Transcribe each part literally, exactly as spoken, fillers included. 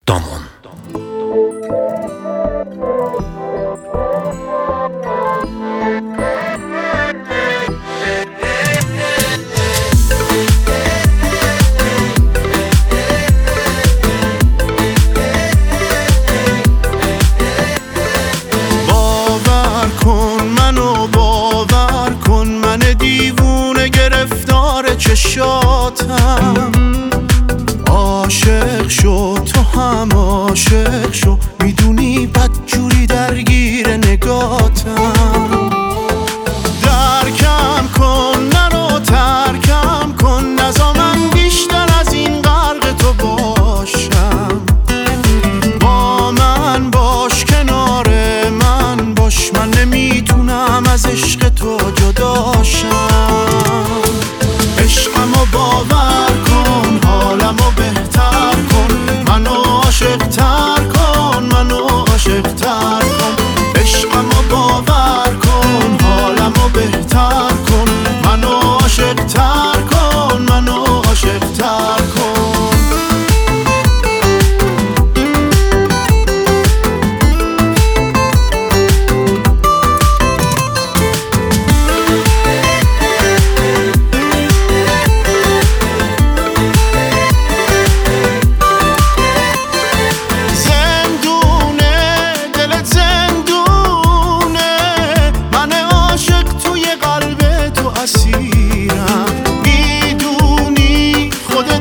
دامان. باور کن منو، باور کن من دیوونه گرفتار چشاتم. عاشق شو تو هم عاشق شو، میدونی بدجوری درگیر نگاتم. درکم کن نرو ترکم کن، نزا من بیشتر از این غرق تو باشم. با من باش کنار من باش، من نمیتونم از عشق تو جداشم. عشقمو باور کن، حالمو بهتر کن، منو عاشق تر کن، منو عاشق تر کن. عشقمو باور کن، حالمو بهتر کن، منو عاشق تر کن، منو عاشق تر کن. میدونی خودت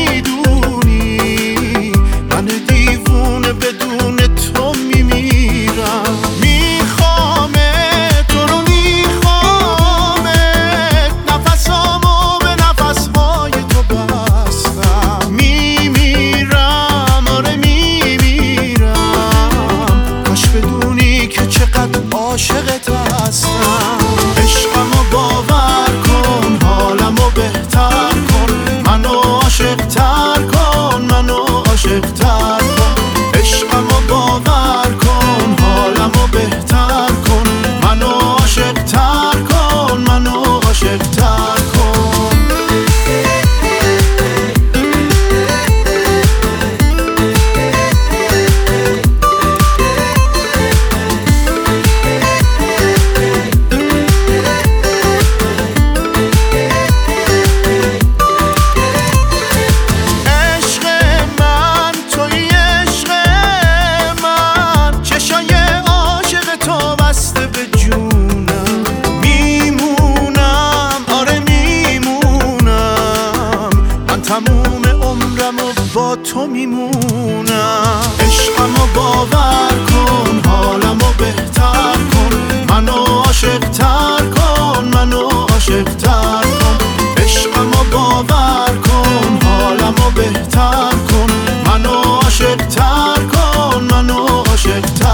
میدونی من دیوونه بدون تو میمیرم. میخوامت تو رو میخوامت، نفسامو به نفسهای تو بستم. میمیرم آره میمیرم، کاش بدونی که چقدر عاشقت هستم. عشقمو باور کن، حالمو بهتر کن، منو عاشق تر کن، منو عاشق تر کن. عشقمو باور کن، حالمو بهتر کن، منو عاشق تر کن، منو عاشق تر کن. تموم عمرمو با تو میمونم. عشقمو باور کن، حالمو بهتر کن، منو عاشق تر کن، منو عاشق تر کن. عشقمو باور کن، حالمو بهتر کن، منو عاشق تر کن، منو عاشق تر کن.